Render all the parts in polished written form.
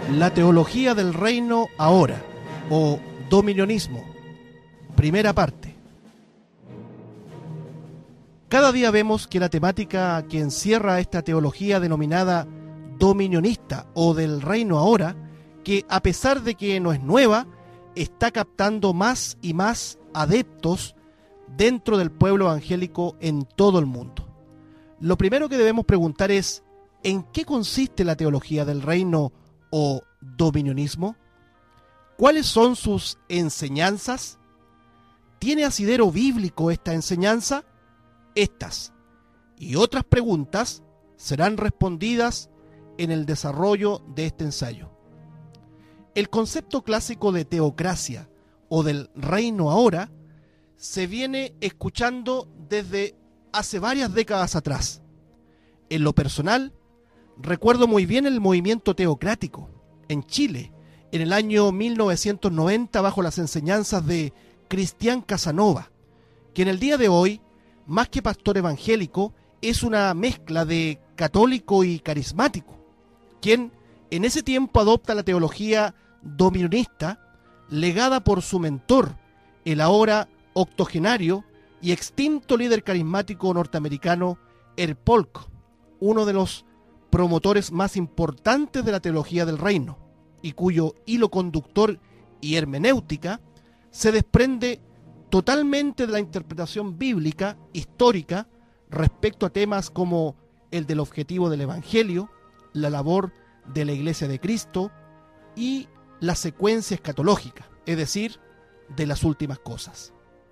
La teología del reino ahora, o dominionismo. Primera parte. Cada día vemos que la temática que encierra esta teología denominada dominionista o del reino ahora, que a pesar de que no es nueva, está captando más y más adeptos dentro del pueblo evangélico en todo el mundo. Lo primero que debemos preguntar es, ¿en qué consiste la teología del reino o dominionismo? ¿Cuáles son sus enseñanzas? ¿Tiene asidero bíblico esta enseñanza? Estas y otras preguntas serán respondidas en el desarrollo de este ensayo. El concepto clásico de teocracia o del reino ahora se viene escuchando desde hace varias décadas atrás. En lo personal, recuerdo muy bien el movimiento teocrático en Chile en el año 1990 bajo las enseñanzas de Cristián Casanova, que en el día de hoy, más que pastor evangélico, es una mezcla de católico y carismático, quien en ese tiempo adopta la teología dominionista legada por su mentor, el ahora octogenario y extinto líder carismático norteamericano Herb Polk, uno de los promotores más importantes de la teología del reino, y cuyo hilo conductor y hermenéutica se desprende totalmente de la interpretación bíblica, histórica, respecto a temas como el del objetivo del Evangelio, la labor de la Iglesia de Cristo y la secuencia escatológica, es decir, de las últimas cosas.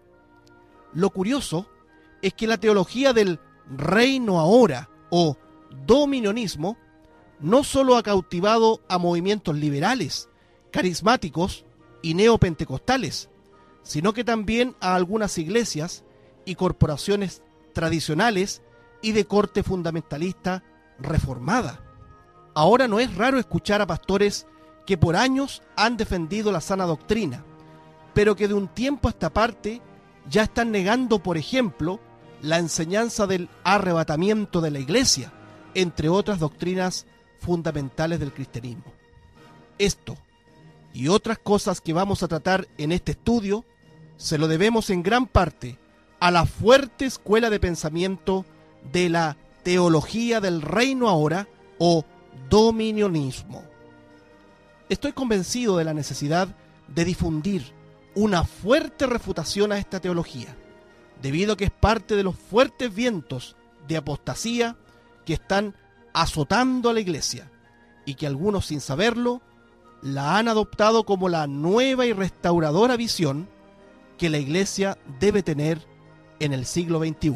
Lo curioso es que la teología del reino ahora o dominionismo no solo ha cautivado a movimientos liberales, carismáticos y neopentecostales, sino que también a algunas iglesias y corporaciones tradicionales y de corte fundamentalista reformada. Ahora no es raro escuchar a pastores que por años han defendido la sana doctrina, pero que de un tiempo a esta parte ya están negando, por ejemplo, la enseñanza del arrebatamiento de la iglesia, entre otras doctrinas fundamentales del cristianismo. Esto y otras cosas que vamos a tratar en este estudio se lo debemos en gran parte a la fuerte escuela de pensamiento de la teología del reino ahora o dominionismo. Estoy convencido de la necesidad de difundir una fuerte refutación a esta teología, debido a que es parte de los fuertes vientos de apostasía que están azotando a la iglesia y que algunos, sin saberlo, la han adoptado como la nueva y restauradora visión que la iglesia debe tener en el siglo XXI.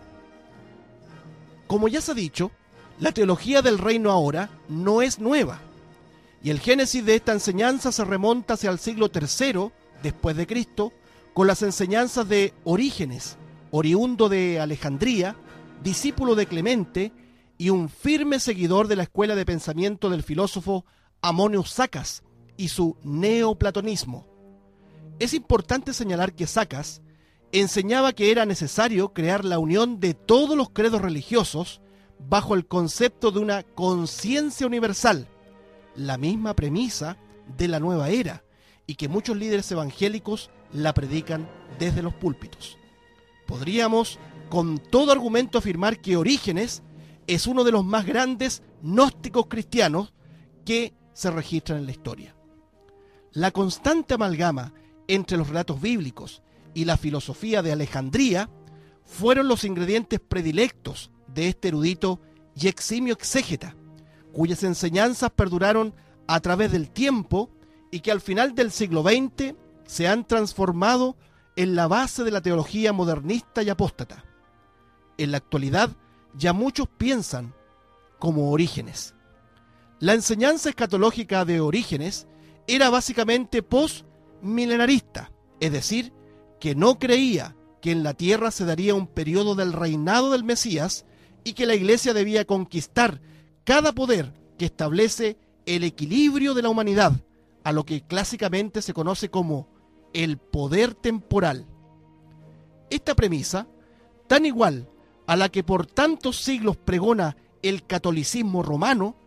Como ya se ha dicho, la teología del reino ahora no es nueva, y el génesis de esta enseñanza se remonta hacia el siglo III después de Cristo, con las enseñanzas de Orígenes, oriundo de Alejandría, discípulo de Clemente y un firme seguidor de la escuela de pensamiento del filósofo Ammonius Sacas y su neoplatonismo. Es importante señalar que Sacas enseñaba que era necesario crear la unión de todos los credos religiosos bajo el concepto de una conciencia universal, la misma premisa de la nueva era, y que muchos líderes evangélicos la predican desde los púlpitos. Podríamos con todo argumento afirmar que Orígenes es uno de los más grandes gnósticos cristianos que se registran en la historia. La constante amalgama entre los relatos bíblicos y la filosofía de Alejandría fueron los ingredientes predilectos de este erudito y eximio exégeta, cuyas enseñanzas perduraron a través del tiempo y que al final del siglo XX se han transformado en la base de la teología modernista y apóstata. En la actualidad ya muchos piensan como Orígenes. La enseñanza escatológica de Orígenes era básicamente postmilenarista, es decir, que no creía que en la tierra se daría un periodo del reinado del Mesías y que la iglesia debía conquistar cada poder que establece el equilibrio de la humanidad, a lo que clásicamente se conoce como el poder temporal. Esta premisa, tan igual a la que por tantos siglos pregona el catolicismo romano,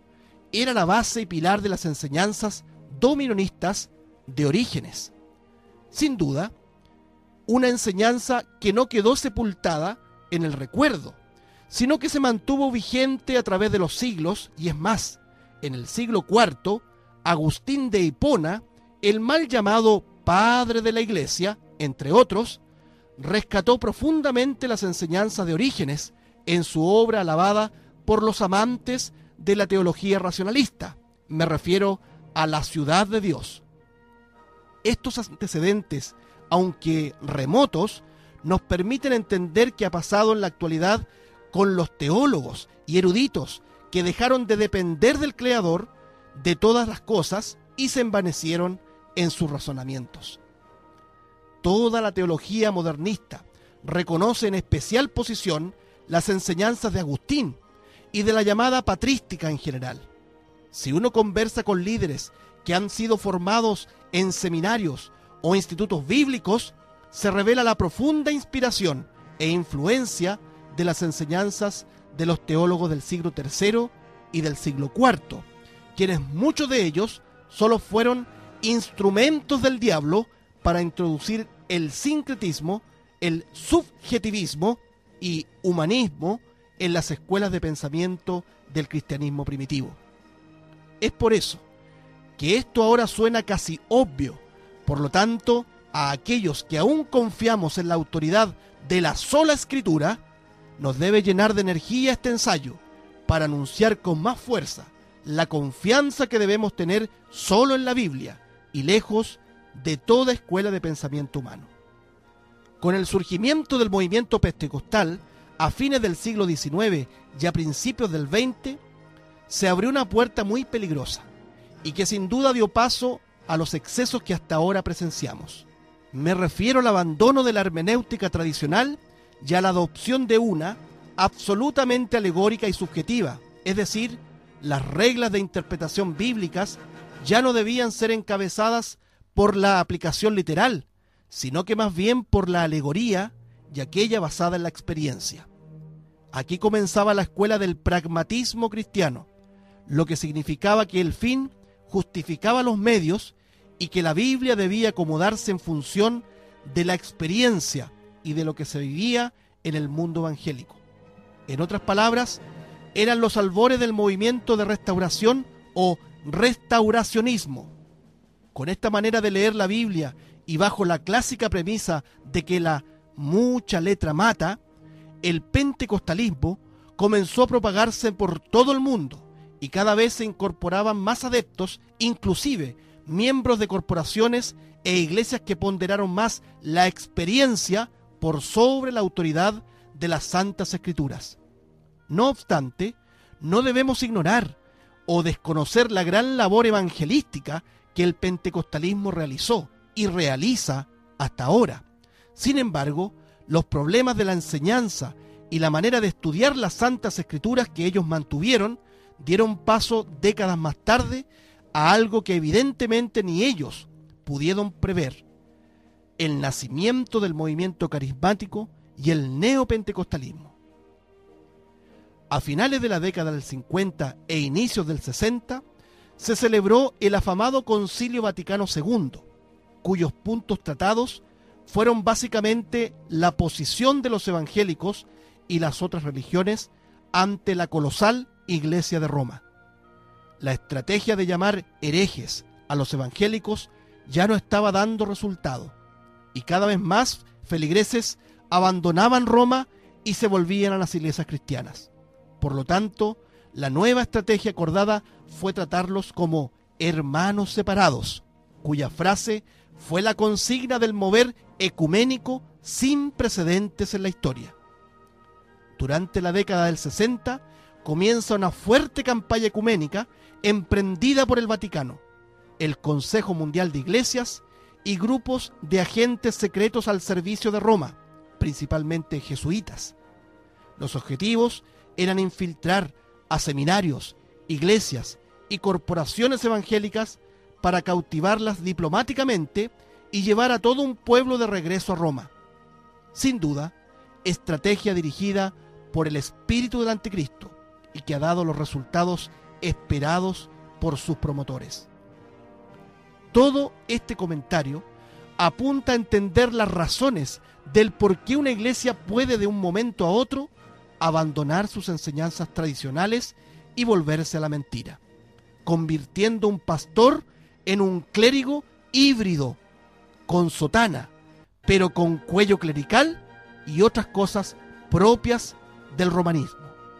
era la base y pilar de las enseñanzas dominionistas de Orígenes. Sin duda, una enseñanza que no quedó sepultada en el recuerdo, sino que se mantuvo vigente a través de los siglos, y es más, en el siglo IV, Agustín de Hipona, el mal llamado padre de la Iglesia, entre otros, rescató profundamente las enseñanzas de Orígenes en su obra alabada por los amantes de la teología racionalista. Me refiero a La ciudad de Dios. Estos antecedentes, aunque remotos, nos permiten entender qué ha pasado en la actualidad con los teólogos y eruditos que dejaron de depender del Creador de todas las cosas y se envanecieron en sus razonamientos. Toda la teología modernista reconoce en especial posición las enseñanzas de Agustín y de la llamada patrística en general. Si uno conversa con líderes que han sido formados en seminarios o institutos bíblicos, se revela la profunda inspiración e influencia de las enseñanzas de los teólogos del siglo III y del siglo IV, quienes muchos de ellos solo fueron instrumentos del diablo para introducir el sincretismo, el subjetivismo y humanismo en las escuelas de pensamiento del cristianismo primitivo. Es por eso que esto ahora suena casi obvio. Por lo tanto, a aquellos que aún confiamos en la autoridad de la sola Escritura, nos debe llenar de energía este ensayo para anunciar con más fuerza la confianza que debemos tener solo en la Biblia y lejos de toda escuela de pensamiento humano. Con el surgimiento del movimiento pentecostal a fines del siglo XIX y a principios del XX, se abrió una puerta muy peligrosa y que sin duda dio paso a los excesos que hasta ahora presenciamos. Me refiero al abandono de la hermenéutica tradicional y a la adopción de una absolutamente alegórica y subjetiva, es decir, las reglas de interpretación bíblicas ya no debían ser encabezadas por la aplicación literal, sino que más bien por la alegoría y aquella basada en la experiencia. Aquí comenzaba la escuela del pragmatismo cristiano, lo que significaba que el fin justificaba los medios y que la Biblia debía acomodarse en función de la experiencia y de lo que se vivía en el mundo evangélico. En otras palabras, eran los albores del movimiento de restauración o restauracionismo. Con esta manera de leer la Biblia y bajo la clásica premisa de que la mucha letra mata, el pentecostalismo comenzó a propagarse por todo el mundo y cada vez se incorporaban más adeptos, inclusive miembros de corporaciones e iglesias que ponderaron más la experiencia por sobre la autoridad de las Santas Escrituras. No obstante, no debemos ignorar o desconocer la gran labor evangelística que el pentecostalismo realizó y realiza hasta ahora. Sin embargo, los problemas de la enseñanza y la manera de estudiar las Santas Escrituras que ellos mantuvieron dieron paso décadas más tarde a algo que evidentemente ni ellos pudieron prever: el nacimiento del movimiento carismático y el neopentecostalismo. A finales de la década del 50 e inicios del 60, se celebró el afamado Concilio Vaticano II, cuyos puntos tratados fueron básicamente la posición de los evangélicos y las otras religiones ante la colosal Iglesia de Roma. La estrategia de llamar herejes a los evangélicos ya no estaba dando resultado, y cada vez más feligreses abandonaban Roma y se volvían a las iglesias cristianas. Por lo tanto, la nueva estrategia acordada fue tratarlos como hermanos separados, cuya frase fue la consigna del mover ecuménico sin precedentes en la historia. Durante la década del 60 comienza una fuerte campaña ecuménica emprendida por el Vaticano, el Consejo Mundial de Iglesias y grupos de agentes secretos al servicio de Roma, principalmente jesuitas. Los objetivos eran infiltrar a seminarios, iglesias y corporaciones evangélicas para cautivarlas diplomáticamente y llevar a todo un pueblo de regreso a Roma. Sin duda, estrategia dirigida por el espíritu del anticristo y que ha dado los resultados esperados por sus promotores. Todo este comentario apunta a entender las razones del por qué una iglesia puede de un momento a otro abandonar sus enseñanzas tradicionales y volverse a la mentira, convirtiendo un pastor en un clérigo híbrido, con sotana, pero con cuello clerical y otras cosas propias del romanismo.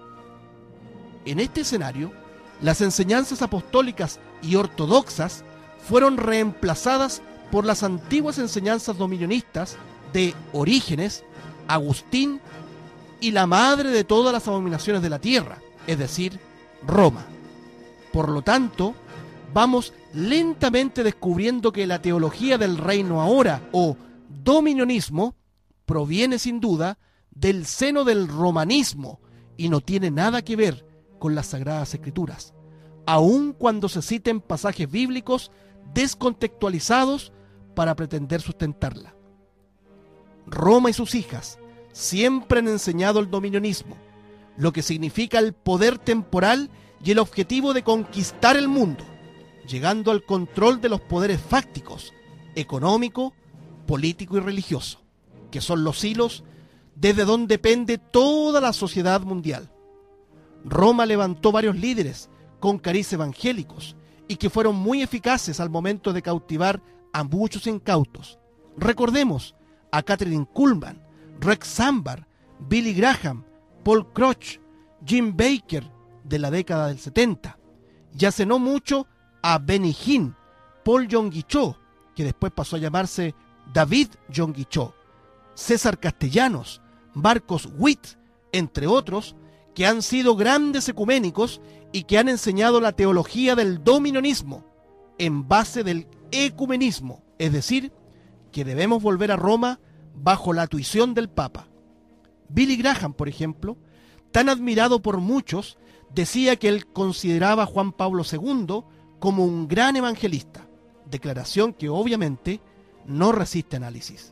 En este escenario, las enseñanzas apostólicas y ortodoxas fueron reemplazadas por las antiguas enseñanzas dominionistas de Orígenes, Agustín y la madre de todas las abominaciones de la tierra, es decir, Roma. Por lo tanto, vamos lentamente descubriendo que la teología del reino ahora, o dominionismo, proviene sin duda del seno del romanismo y no tiene nada que ver con las Sagradas Escrituras, aun cuando se citen pasajes bíblicos descontextualizados para pretender sustentarla. Roma y sus hijas siempre han enseñado el dominionismo, lo que significa el poder temporal y el objetivo de conquistar el mundo, llegando al control de los poderes fácticos, económico, político y religioso, que son los hilos desde donde depende toda la sociedad mundial. Roma levantó varios líderes con cariz evangélicos y que fueron muy eficaces al momento de cautivar a muchos incautos. Recordemos a Catherine Kuhlman, Rex Sambar, Billy Graham, Paul Crouch, Jim Baker de la década del 70, y hace no mucho a Benny Hinn, Paul Yonggi Cho, que después pasó a llamarse David Yonggi Cho, César Castellanos, Marcos Witt, entre otros, que han sido grandes ecuménicos y que han enseñado la teología del dominionismo en base del ecumenismo, es decir, que debemos volver a Roma bajo la tuición del Papa. Billy Graham, por ejemplo, tan admirado por muchos, decía que él consideraba a Juan Pablo II como un gran evangelista, declaración que obviamente no resiste análisis.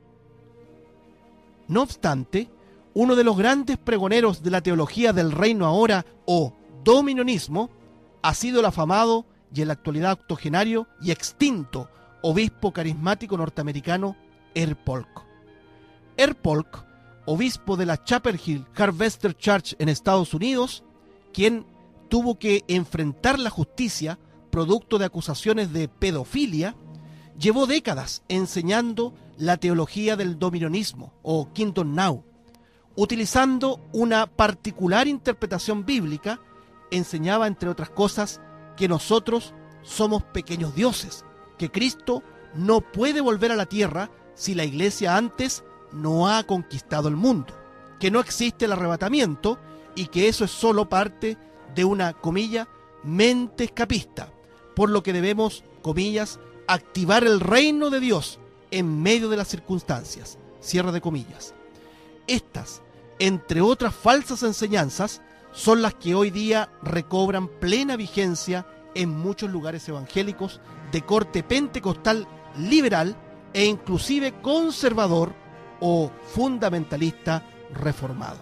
No obstante, uno de los grandes pregoneros de la teología del reino ahora, o dominionismo, ha sido el afamado y en la actualidad octogenario y extinto obispo carismático norteamericano R. Polk. R. Polk, obispo de la Chapel Hill Harvester Church en Estados Unidos, quien tuvo que enfrentar la justicia producto de acusaciones de pedofilia, llevó décadas enseñando la teología del dominionismo, o Kingdom Now, utilizando una particular interpretación bíblica. Enseñaba, entre otras cosas, que nosotros somos pequeños dioses, que Cristo no puede volver a la tierra si la iglesia antes no ha conquistado el mundo, que no existe el arrebatamiento y que eso es solo parte de una, comilla, mente escapista, por lo que debemos, comillas, activar el reino de Dios en medio de las circunstancias, cierre de comillas. Estas, entre otras falsas enseñanzas, son las que hoy día recobran plena vigencia en muchos lugares evangélicos de corte pentecostal liberal e inclusive conservador o fundamentalista reformado.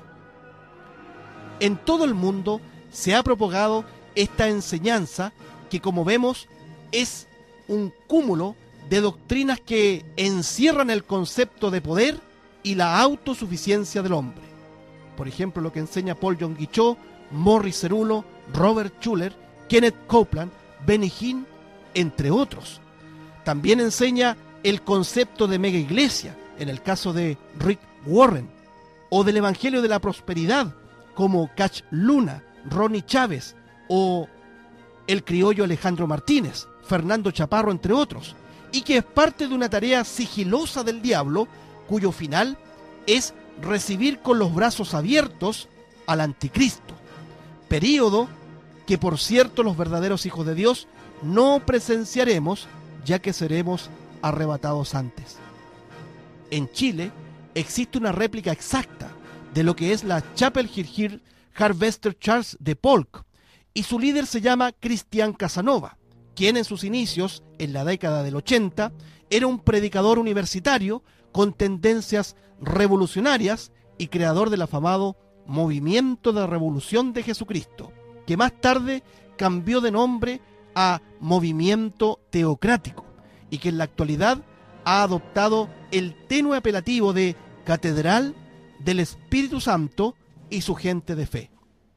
En todo el mundo se ha propagado esta enseñanza que, como vemos, es un cúmulo de doctrinas que encierran el concepto de poder y la autosuficiencia del hombre. Por ejemplo, lo que enseña Paul Yonggi Cho, Morris Cerullo, Robert Schuller, Kenneth Copeland, Benny Hinn, entre otros. También enseña el concepto de mega iglesia, en el caso de Rick Warren, o del Evangelio de la Prosperidad, como Cash Luna, Ronnie Chávez, o el criollo Alejandro Martínez, Fernando Chaparro, entre otros, y que es parte de una tarea sigilosa del diablo, cuyo final es recibir con los brazos abiertos al anticristo, período que, por cierto, los verdaderos hijos de Dios no presenciaremos, ya que seremos arrebatados antes. En Chile existe una réplica exacta de lo que es la Chapel Hill Harvester Church de Polk, y su líder se llama Cristian Casanova, quien en sus inicios, en la década del 80, era un predicador universitario con tendencias revolucionarias y creador del afamado Movimiento de Revolución de Jesucristo, que más tarde cambió de nombre a Movimiento Teocrático y que en la actualidad ha adoptado el tenue apelativo de Catedral del Espíritu Santo y su gente de fe.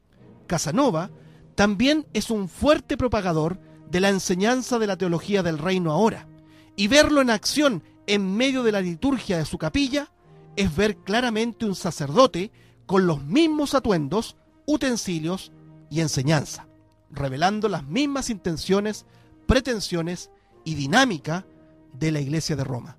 Casanova también es un fuerte propagador de la enseñanza de la teología del reino ahora, y verlo en acción en medio de la liturgia de su capilla es ver claramente un sacerdote con los mismos atuendos, utensilios y enseñanza, revelando las mismas intenciones, pretensiones y dinámica de la Iglesia de Roma.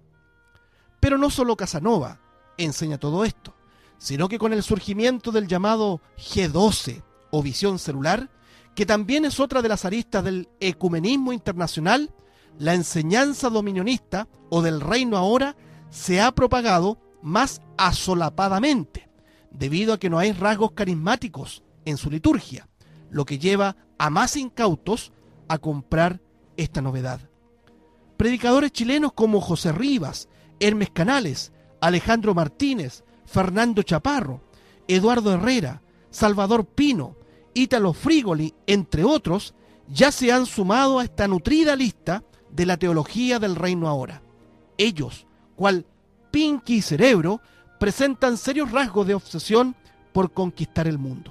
Pero no solo Casanova enseña todo esto, sino que con el surgimiento del llamado G12 o visión celular, que también es otra de las aristas del ecumenismo internacional, la enseñanza dominionista o del reino ahora se ha propagado más asolapadamente, debido a que no hay rasgos carismáticos en su liturgia, lo que lleva a más incautos a comprar esta novedad. Predicadores chilenos como José Rivas, Hermes Canales, Alejandro Martínez, Fernando Chaparro, Eduardo Herrera, Salvador Pino, Ítalo Frigoli, entre otros, ya se han sumado a esta nutrida lista de la teología del reino ahora. Ellos, cual Pinky y Cerebro, presentan serios rasgos de obsesión por conquistar el mundo.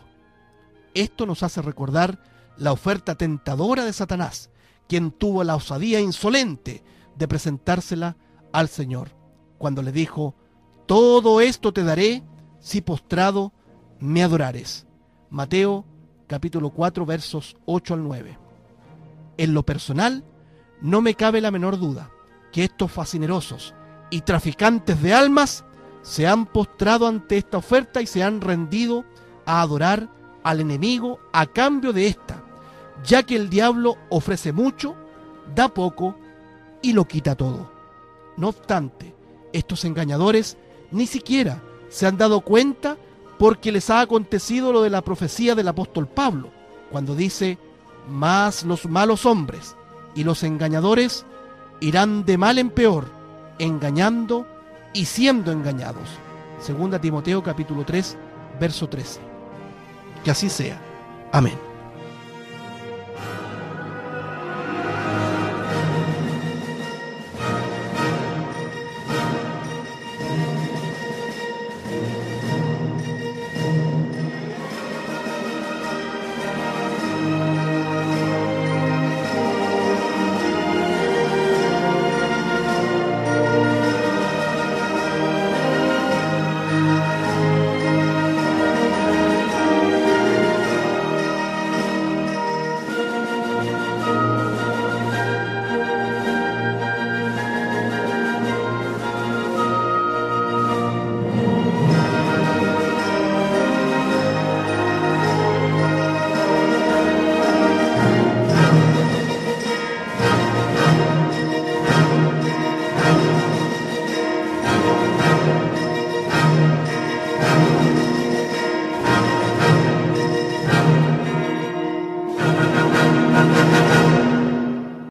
Esto nos hace recordar la oferta tentadora de Satanás, quien tuvo la osadía insolente de presentársela al Señor, cuando le dijo: todo esto te daré si postrado me adorares. Mateo capítulo 4 versos 8 al 9. En lo personal, no me cabe la menor duda que estos fascinerosos y traficantes de almas se han postrado ante esta oferta y se han rendido a adorar al enemigo a cambio de esta, ya que el diablo ofrece mucho, da poco y lo quita todo. No obstante, estos engañadores ni siquiera se han dado cuenta, porque les ha acontecido lo de la profecía del apóstol Pablo, cuando dice: mas los malos hombres y los engañadores irán de mal en peor, engañando y siendo engañados. 2 Timoteo capítulo 3, verso 13. Que así sea. Amén.